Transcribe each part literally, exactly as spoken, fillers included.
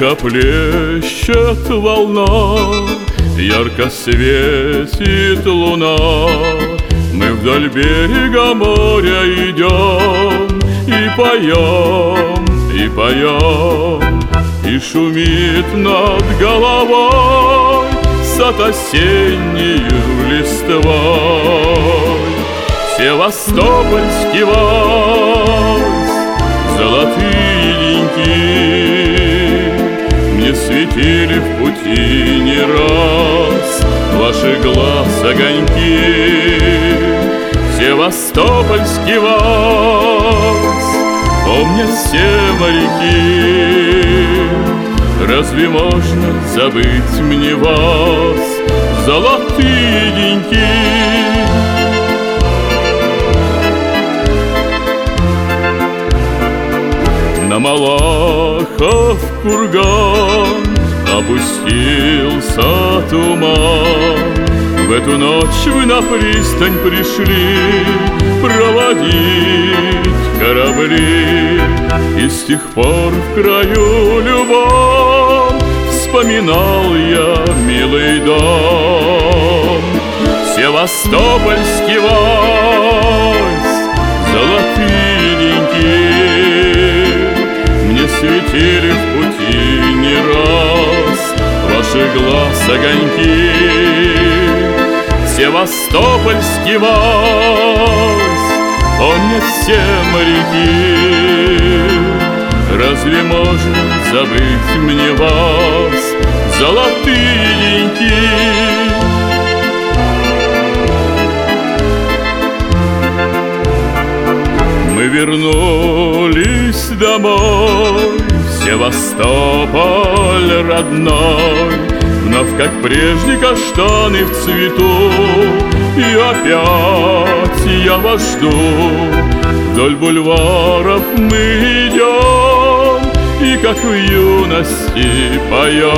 Тихо плещет волна, ярко светит луна. Мы вдоль берега моря идем и поем, и поем. И шумит над головой сад осеннею листвой севастопольский вальс, золотые деньки мне светили в пути не раз ваши глаз огоньки. Севастопольский вальс помнят все моряки. Разве можно забыть мне вас, золотые деньки? На Малахов курган опустился туман. В эту ночь вы на пристань пришли проводить корабли. И с тех пор в краю любом вспоминал я милый дом. Севастопольский вальс, золотые деньки мне светили в пути не раз ваши глаз огоньки. Севастопольский вальс помнят все моряки. Разве можно забыть мне вас, золотые деньки? Мы вернулись домой, в Севастополь родной. Вновь, как прежде, каштаны в цвету, и опять я вас жду. Вдоль бульваров мы идем, и как в юности поем.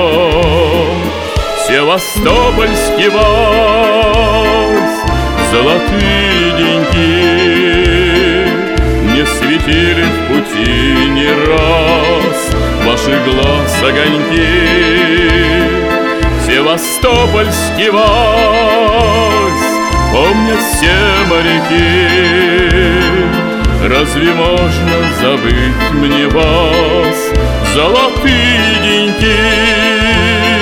Севастопольский вальс, золотые деньки мне светили в пути не раз ваши глаз огоньки. Севастопольский вальс помнят все моряки. Разве можно забыть мне вас, золотые деньки?